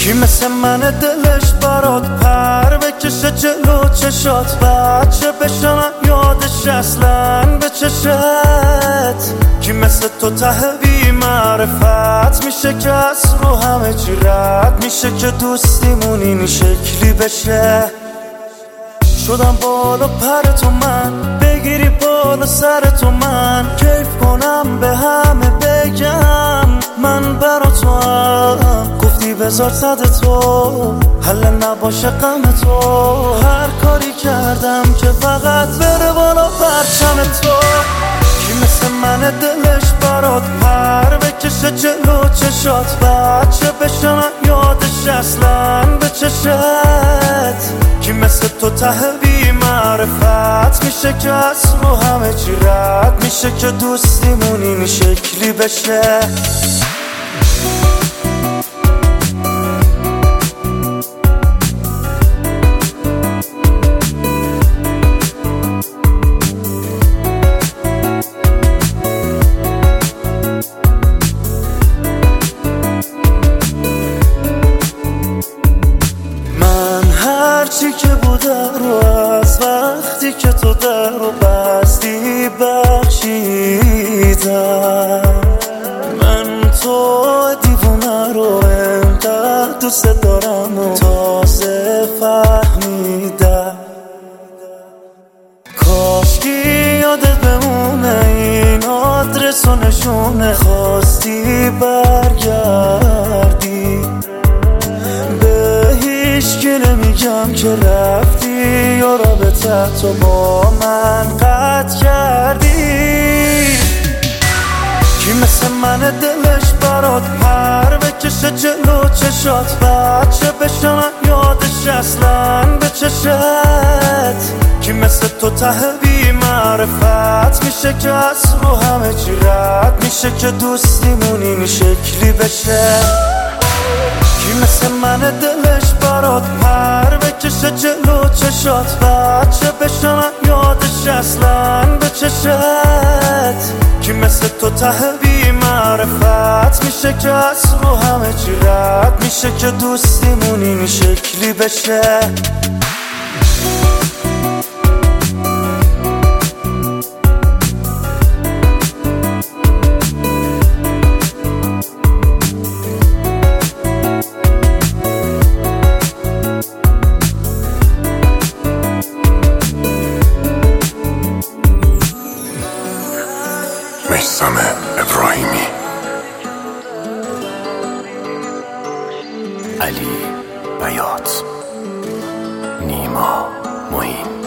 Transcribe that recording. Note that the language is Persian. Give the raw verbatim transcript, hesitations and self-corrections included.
کی مثل من دلش برات پر بکشه جلو چشات، بچه بشنم یادش اصلا به چشت. کی مثل تو ته بی معرفت میشه که از رو همه چی رد میشه، که دوستیمون این شکلی بشه. شدم بالا پر تو من، بگیری بالا سر تو من، کیف کنم به همه بگم من برا تو هم. گفتی بذار صد تو حل نباشه غم تو، هر کاری کردم که فقط بره بالا پرچم تو. کی مثل من دلش برات پر بکشه جلو چشات، بچه بشنم یادش اصلا به چشت. کی مثل تو ته بی معرفت میشه که از رو همه چی رد میشه، که دوستیمون این شکلی بشه. هرچی که بوده رو از وقتی که تو در رو بستی بخشیدم. من تو دیوونه رو انقدر دوست دارم و تازه فهمیدم. کاشکی یادت بمونه این آدرس و نشونه، خواستی برگردی که نمیگم که رفتی یا رابطه تو با من قطع کردی. کی مثل من دلش برات پر بکشه جلو چشات، بچه بشنم یادش اصلا به چشت. کی مثل تو ته بی معرفت میشه که از رو همه چی رد میشه، که دوستیمون این شکلی بشه. کی مثل من دلش برات پر بکشه جلو چشات، بچه بشنم یادش اصلا به چشت. کی مثل تو ته بی معرفت میشه که از رو همه چی رد میشه، که دوستیمون این شکلی بشه. میثم ابراهیمی، علی بیات، نیما معین.